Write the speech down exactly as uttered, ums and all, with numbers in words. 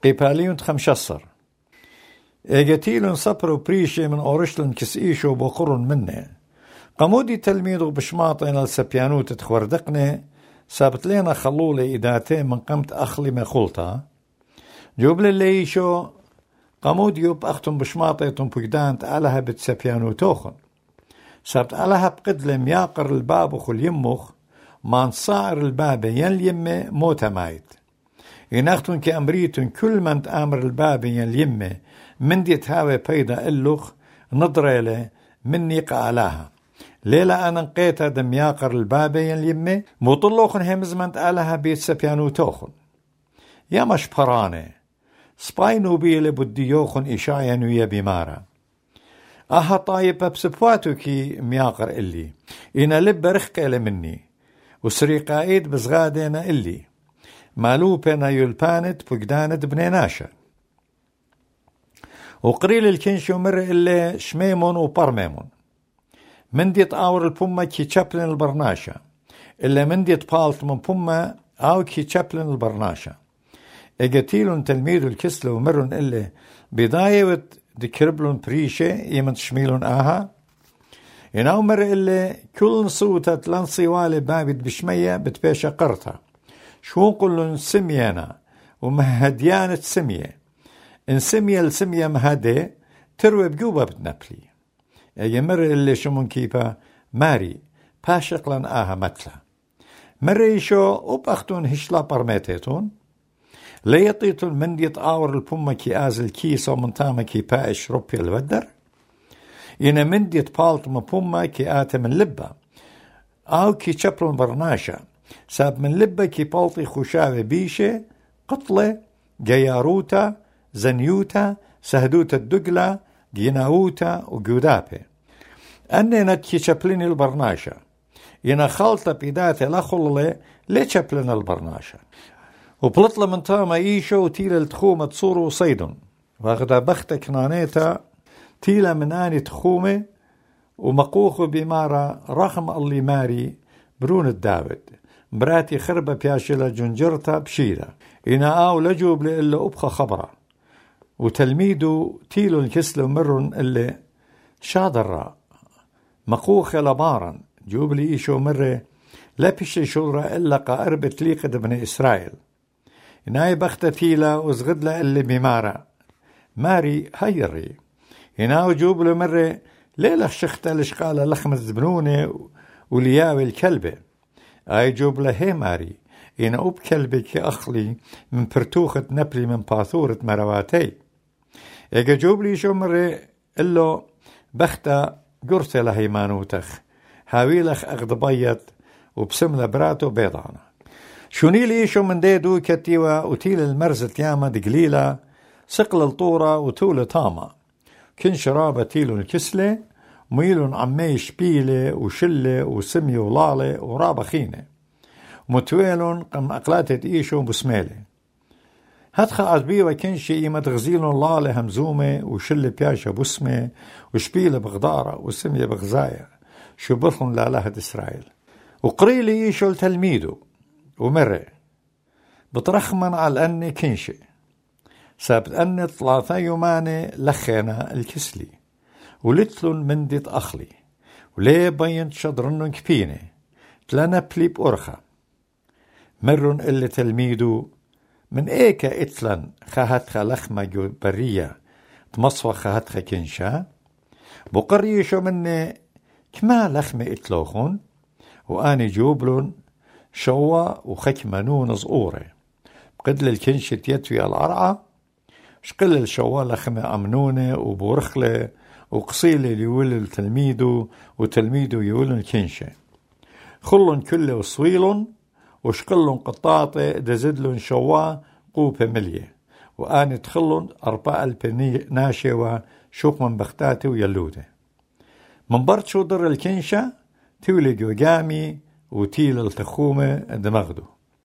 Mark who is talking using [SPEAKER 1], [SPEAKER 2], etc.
[SPEAKER 1] قيباليون خمشصر اجتيلون صبروا بريشي من اورشلن كسئيشو بقرن منه قمودي تلميذو بشماطين السبيانوت تخوردقني سابت لنا خلولي إداتين من قمت أخلي مخولتا جوبل اللي يشو قمود يوب أختم بشماطيتم بقدانت ألها بتسبيانوتوخن سابت ألها بقدل مياقر الباب وخل يمخ ما نصائر الباب ين يمه موتا مايت يناختون كأمريتون كل من تآمر الباب ين يمه من دي تهاوي بيدا اللوخ نضريله مني قالاها ليلة أنا نقيتها دم ياقر البابين اليمي مطلوخن همزمنت آلها بيت سبيانو توخن يا مش براني سباينو بيلي بديوخن إشاينو يا بمارا أها طايب بسبواتو كي مياقر إلي إنا لب رخقة مني وسريقا إيد بزغادينا إلي مالوبنا يلبانت بقدانت بنيناشا وقريل الكنشو مر إلي شميمون وبرميمون من ديت آور البومة كي تشابلن البرناشا إلا من ديت بالت من بومة أو كي تشابلن البرناشا إجتيلون تلميذ الكسل ومرون إلا بداية دكربلون بريشة يمن تشميلون آها يناو مر إلا كل صوتة لنصي والي بابد بشمية بتباشا قرطة شو نقولون سميانا ومهديانة سمية إن سمية السمية مهدي تروي بجوبة بتنبلي يمر اللي شمون كيبا ماري باشق لن آها متلا مريشو وبأختون هشلا برميتيتون ليطيتون من ديت آور البومة كي آزل كيسو من تاما كي باش روبي الودر إنا من ديت بالت مبومة كي آتا من لبا أو كي شبرون برناشا ساب من لبا كي بالتي خشاوة بيشة قطلة جياروتا زنيوتا سهدوتا الدقلة جيناوتا وجودابي أني نتكي شبلين البرناشا ينا خلطة بيداتي لخلة لي شبلين البرناشا وبلطلة من تاما إيشو وتيلا التخومة تصورو صيدن واخدا بخت كنانيتا تيلا من آني تخومة ومقوخو بمارا رغم اللي ماري برون الداود براتي خربة بياشلة جنجرتا بشيرة إنا آو لجوب لإلا أبخى خبرة وتلميذو تيلو الكسلو مرن اللي شادر مقوخ لبارا جوب لي إيشو مرة لبش شورة إلا قاربة ليقد بن إسرائيل إناي بختة تيلا وزغدلا اللي بمارا ماري هيري إناو جوب له مرة ليلة شخت الاشقالة لخمة زبنونة ولياوي الكلبة أي جوب له هي ماري إنا أوب كلبك أخلي من برتوخة نبلي من باثورة مرواتي إيجا جوب لي شو مرة إلو بختة قرصة لهيمانوتخ هاويلخ أغضبيت وبسملة براتو بيضانة شوني لي شو من ديدو كتيوة وتيل المرزة ياما دقليلة سقل الطورة وتولة تاما كن شرابة تيلو الكسلة ميلون عمي شبيلة وشلة وسمية ولالة ورابة خينة متويلون قم أقلاتت إيشو بسميلة هدخل عزبي وكنشي إيمة غزيلون لالة همزومة وشلة بياشة بسمة وشبيلة بغدارة وسمية بغزاية شو بطلن لالهد إسرائيل وقريلي إيشو التلميذو ومرة بترخمن على أني كنشي سابت أني ثلاثة يوماني لخينا الكسلي ولتلون من ديت أخلي وليه بينت شدرنن كبيني تلانا بليب أرخا مرن اللي تلميذو من إيكا إتلن خاهتخا لخمة برية تمصوى خاهتخا كنشا بقريشو مني كما لخمة إتلوخون وآني جوبلون شوا وخكمنون زقورة بقدل الكنشة يتوي العرعة شقل الشوا لخمة أمنونة وبورخلة وقصيلة ليول التلميذو وتلميذو يول الكنشة خلن كله وصويلن وشقلن قطاطة دزدلن شوا قوبة ملية وآني تخلن أربع البني ناشوة شوق من بختاتي ويلودة من برد شو در الكنشة تولي جوجامي وتيل التخومة دمغدو